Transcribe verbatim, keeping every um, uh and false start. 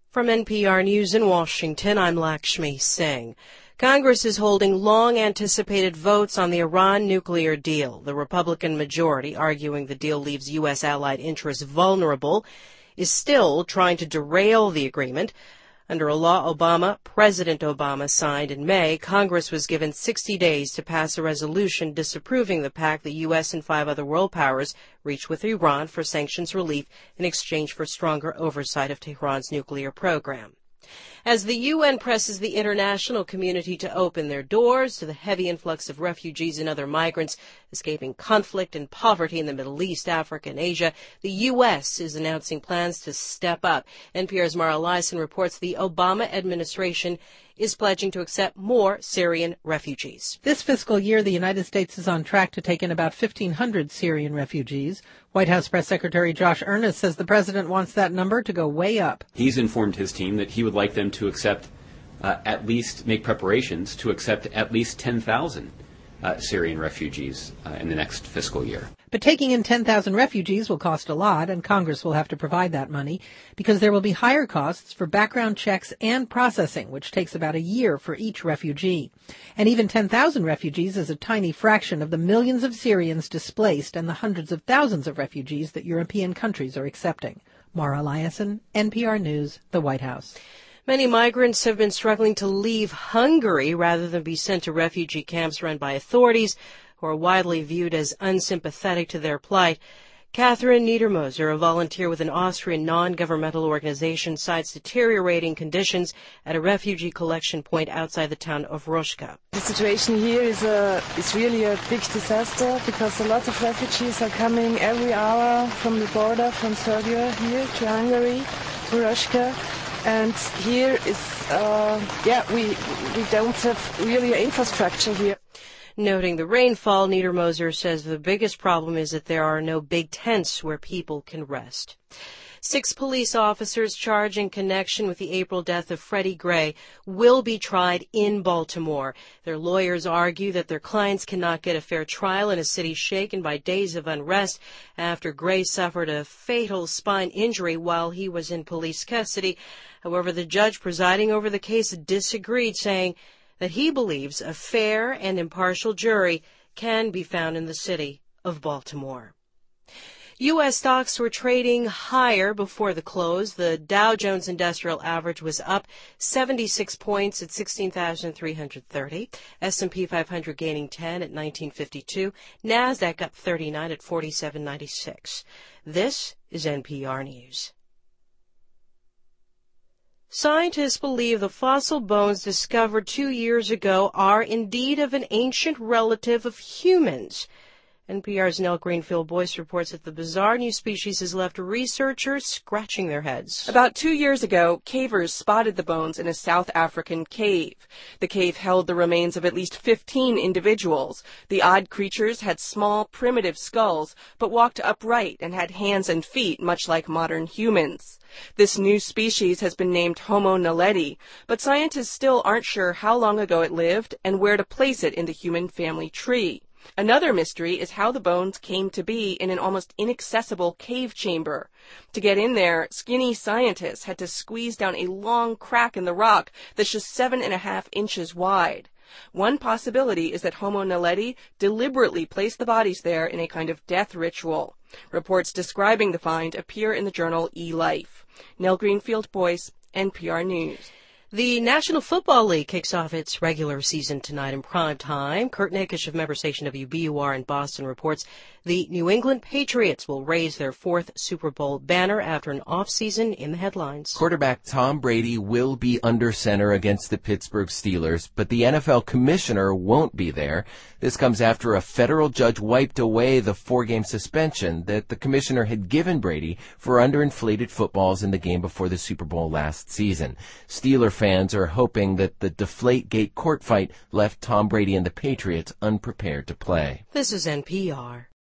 From N P R News in Washington, I'm Lakshmi Singh. Congress is holding long-anticipated votes on the Iran nuclear deal. The Republican majority, arguing the deal leaves U S allied interests vulnerable, is still trying to derail the agreement. Under a law Obama, President Obama signed in May, Congress was given sixty days to pass a resolution disapproving the pact the U S and five other world powers reached with Iran for sanctions relief in exchange for stronger oversight of Tehran's nuclear program. As the U N presses the international community to open their doors to the heavy influx of refugees and other migrants escaping conflict and poverty in the Middle East, Africa, and Asia, the U S is announcing plans to step up. N P R's Mara Liasson reports the Obama administration is pledging to accept more Syrian refugees. This fiscal year, the United States is on track to take in about fifteen hundred Syrian refugees. White House Press Secretary Josh Earnest says the president wants that number to go way up. He's informed his team that he would like them to accept, uh, at least make preparations to accept at least ten thousand uh, Syrian refugees uh, in the next fiscal year. But taking in ten thousand refugees will cost a lot, and Congress will have to provide that money because there will be higher costs for background checks and processing, which takes about a year for each refugee. And even ten thousand refugees is a tiny fraction of the millions of Syrians displaced and the hundreds of thousands of refugees that European countries are accepting. Mara Liasson, N P R News, the White House. Many migrants have been struggling to leave Hungary rather than be sent to refugee camps run by authorities who are widely viewed as unsympathetic to their plight. Catherine Niedermoser, a volunteer with an Austrian non-governmental organization, cites deteriorating conditions at a refugee collection point outside the town of Roška. The situation here is, a, is really a big disaster because a lot of refugees are coming every hour from the border from Serbia here to Hungary, to Roška. And here is, uh, yeah, we, we don't have really an infrastructure here. Noting the rainfall, Niedermoser says the biggest problem is that there are no big tents where people can rest. Six police officers charged in connection with the April death of Freddie Gray will be tried in Baltimore. Their lawyers argue that their clients cannot get a fair trial in a city shaken by days of unrest after Gray suffered a fatal spine injury while he was in police custody. However, the judge presiding over the case disagreed, saying that he believes a fair and impartial jury can be found in the city of Baltimore. U S stocks were trading higher before the close. The Dow Jones Industrial Average was up seventy-six points at sixteen thousand three hundred thirty. S and P five hundred gaining ten at nineteen fifty-two. NASDAQ up thirty-nine at forty-seven ninety-six. This is N P R News. Scientists believe the fossil bones discovered two years ago are indeed of an ancient relative of humans. N P R's Nell Greenfield-Boyce reports that the bizarre new species has left researchers scratching their heads. About two years ago, cavers spotted the bones in a South African cave. The cave held the remains of at least fifteen individuals. The odd creatures had small, primitive skulls, but walked upright and had hands and feet much like modern humans. This new species has been named Homo naledi, but scientists still aren't sure how long ago it lived and where to place it in the human family tree. Another mystery is how the bones came to be in an almost inaccessible cave chamber. To get in there, skinny scientists had to squeeze down a long crack in the rock that's just seven and a half inches wide. One possibility is that Homo naledi deliberately placed the bodies there in a kind of death ritual. Reports describing the find appear in the journal eLife. Nell Greenfield-Boyce, N P R News. The National Football League kicks off its regular season tonight in prime time. Kurt Nakish of member station W B U R in Boston reports the New England Patriots will raise their fourth Super Bowl banner after an offseason in the headlines. Quarterback Tom Brady will be under center against the Pittsburgh Steelers, but the N F L commissioner won't be there. This comes after a federal judge wiped away the four-game suspension that the commissioner had given Brady for underinflated footballs in the game before the Super Bowl last season. Steeler fans are hoping that the Deflategate court fight left Tom Brady and the Patriots unprepared to play. This is N P R.